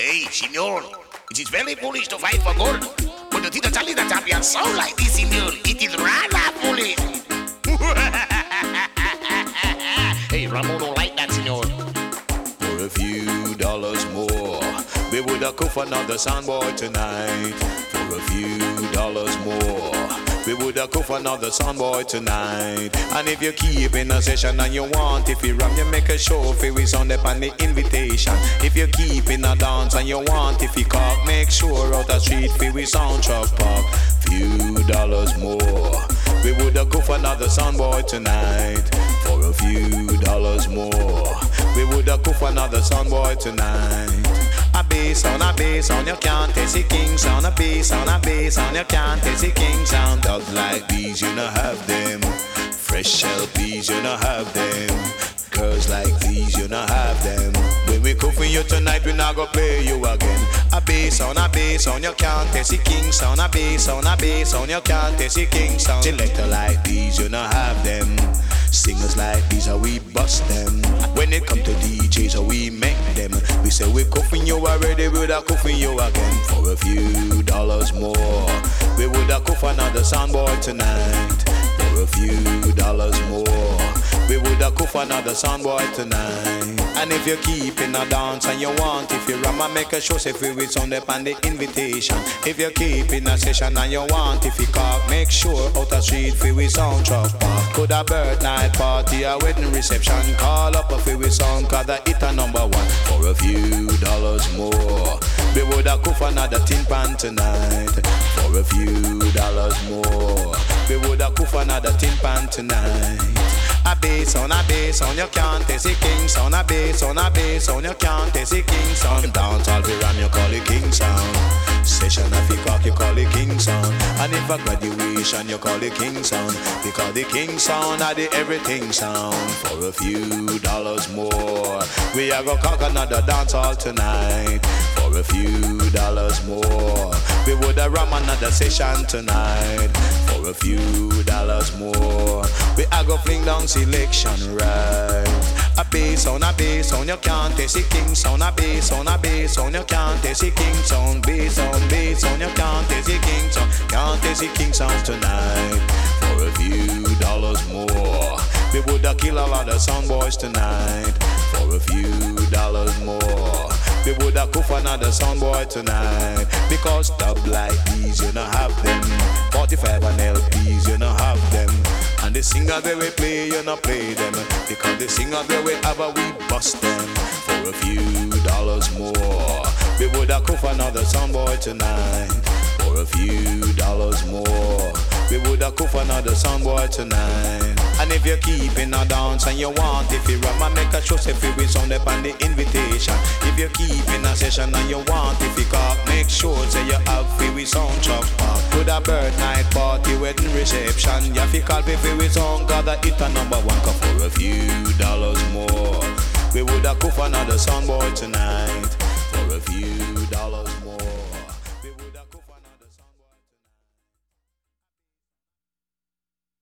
Hey, senor, it is very foolish to fight for gold. But the thing that Charlie the champion sound like this, senor, it is rather foolish. Hey, Ramon don't like that, senor. For a few dollars more, we would have cooked for another soundboy tonight. For a few dollars more, we would have cooked for another soundboy tonight. And if you keep in a session and you want, if you ram, you make a show for we sound up on the invitation. If you keep in a dance and you want, if you cock, make sure out the street for we sound truck park. Few dollars more, we would have cooked for another soundboy tonight. For a few dollars more, we would have cooked for another soundboy tonight. A bass on, you can't taste the king sound. A bass on, you can't taste the king sound. Dogs like these, you know have them. Fresh LPs, you know have them. Girls like these, you know have them. When we cook for you tonight, we not gonna play you again. A bass on, you can't taste the king sound. A bass on, you can't taste the king sound. Selector like these, you know have them. Singers like these, how we bust them. When it come to DJs, how we make them. We say we cooking you already, we woulda cooking you again. For a few dollars more, we woulda cook for another soundboy tonight. For a few dollars more, we woulda cook for another soundboy tonight. And if you keep in a dance and you want, if you ram and make a show, say if we sound up on the invitation. If you keep in a session and you want, if you cock, make sure out the street for we sound truck park. Could a birthday party, a wedding reception, call up a free song, cause the hit a number one. For a few dollars more, we woulda cook for another tin pan tonight. For a few dollars more, we woulda cook for another tin pan tonight. A bass on, you can't taste the king sound. A bass on, you can't taste the king sound. Dance all we ram, you call it king sound. Session if you cock, you call it king sound. And if a graduation, you call it king sound. Because the king sound are the everything sound. For a few dollars more, we are gonna cock another dance all tonight. For a few dollars more, we woulda ram another session tonight. For a few dollars more, we are gonna fling down selection right. A bass on, you can't taste the king sound. A bass on, you can't taste the king sound. Bass on, you can't taste the king sound. Can't taste the king sound tonight. For a few dollars more, we woulda kill a lot of soundboys tonight. For a few dollars more, we woulda cook for another soundboy tonight. Because dub like these, you know have them. 45 and LPs, you know have them. And the singers that we play, you know play them. Because the singers that we have, we bust them. For a few dollars more, we woulda cook for another soundboy tonight. For a few dollars more, we woulda cook for another soundboy tonight. And if you keep in a dance and you want, if you ram and make a show, if you sound up on the invitation. If you keep in a session and you want, if you cock, make sure say you have free with sound truck park. Could a birth night party, wedding reception, you fi call me free with sound, cause the hit a number one. Cause for a few dollars more, we woulda cook for another soundboy tonight. For a few dollars more.